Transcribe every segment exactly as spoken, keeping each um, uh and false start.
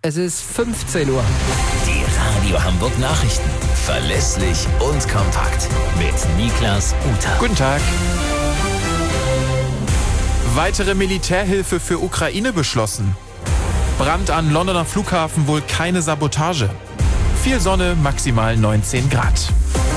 Es ist fünfzehn Uhr. Die Radio Hamburg Nachrichten. Verlässlich und kompakt. Mit Niklas Uter. Guten Tag. Weitere Militärhilfe für Ukraine beschlossen. Brand an Londoner Flughafen, wohl keine Sabotage. Viel Sonne, maximal neunzehn Grad.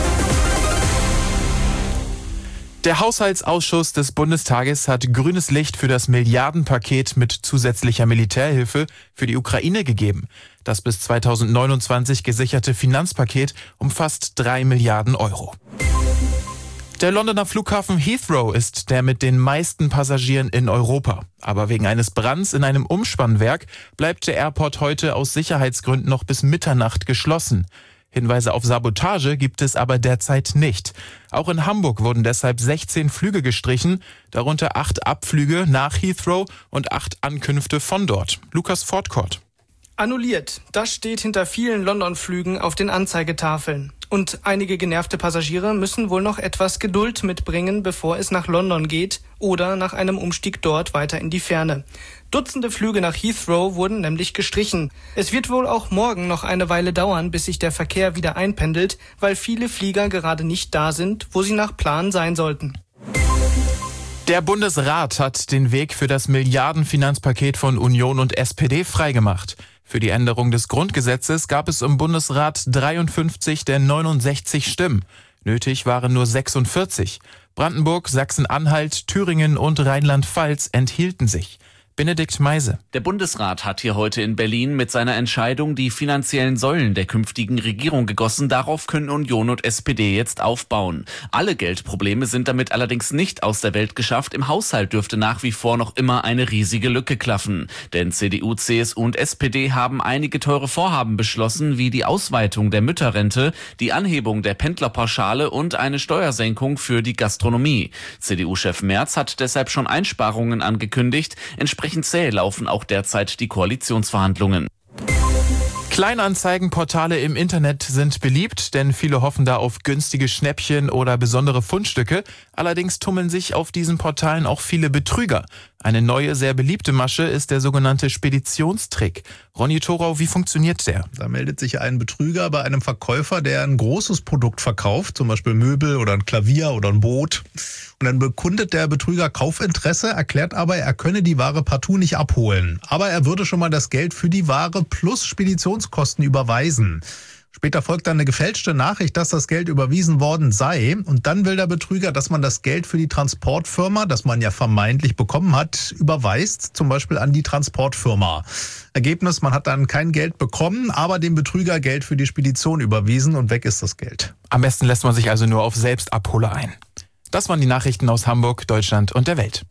Der Haushaltsausschuss des Bundestages hat grünes Licht für das Milliardenpaket mit zusätzlicher Militärhilfe für die Ukraine gegeben. Das bis zweitausendneunundzwanzig gesicherte Finanzpaket umfasst drei Milliarden Euro. Der Londoner Flughafen Heathrow ist der mit den meisten Passagieren in Europa. Aber wegen eines Brands in einem Umspannwerk bleibt der Airport heute aus Sicherheitsgründen noch bis Mitternacht geschlossen. Hinweise auf Sabotage gibt es aber derzeit nicht. Auch in Hamburg wurden deshalb sechzehn Flüge gestrichen, darunter acht Abflüge nach Heathrow und acht Ankünfte von dort. Lukas Fortcourt. Annulliert. Das steht hinter vielen London-Flügen auf den Anzeigetafeln. Und einige genervte Passagiere müssen wohl noch etwas Geduld mitbringen, bevor es nach London geht oder nach einem Umstieg dort weiter in die Ferne. Dutzende Flüge nach Heathrow wurden nämlich gestrichen. Es wird wohl auch morgen noch eine Weile dauern, bis sich der Verkehr wieder einpendelt, weil viele Flieger gerade nicht da sind, wo sie nach Plan sein sollten. Der Bundesrat hat den Weg für das Milliardenfinanzpaket von Union und S P D freigemacht. Für die Änderung des Grundgesetzes gab es im Bundesrat dreiundfünfzig der neunundsechzig Stimmen. Nötig waren nur sechsundvierzig. Brandenburg, Sachsen-Anhalt, Thüringen und Rheinland-Pfalz enthielten sich. Benedikt Meise. Der Bundesrat hat hier heute in Berlin mit seiner Entscheidung die finanziellen Säulen der künftigen Regierung gegossen. Darauf können Union und S P D jetzt aufbauen. Alle Geldprobleme sind damit allerdings nicht aus der Welt geschafft. Im Haushalt dürfte nach wie vor noch immer eine riesige Lücke klaffen. Denn C D U, C S U und S P D haben einige teure Vorhaben beschlossen, wie die Ausweitung der Mütterrente, die Anhebung der Pendlerpauschale und eine Steuersenkung für die Gastronomie. C D U-Chef Merz hat deshalb schon Einsparungen angekündigt. Entsprechend zäh laufen auch derzeit die Koalitionsverhandlungen. Kleinanzeigenportale im Internet sind beliebt, denn viele hoffen da auf günstige Schnäppchen oder besondere Fundstücke. Allerdings tummeln sich auf diesen Portalen auch viele Betrüger. Eine neue, sehr beliebte Masche ist der sogenannte Speditionstrick. Ronny Thorau, wie funktioniert der? Da meldet sich ein Betrüger bei einem Verkäufer, der ein großes Produkt verkauft, zum Beispiel Möbel oder ein Klavier oder ein Boot. Und dann bekundet der Betrüger Kaufinteresse, erklärt aber, er könne die Ware partout nicht abholen. Aber er würde schon mal das Geld für die Ware plus Speditionskosten überweisen. Später folgt dann eine gefälschte Nachricht, dass das Geld überwiesen worden sei. Und dann will der Betrüger, dass man das Geld für die Transportfirma, das man ja vermeintlich bekommen hat, überweist, zum Beispiel an die Transportfirma. Ergebnis, man hat dann kein Geld bekommen, aber dem Betrüger Geld für die Spedition überwiesen und weg ist das Geld. Am besten lässt man sich also nur auf Selbstabholer ein. Das waren die Nachrichten aus Hamburg, Deutschland und der Welt.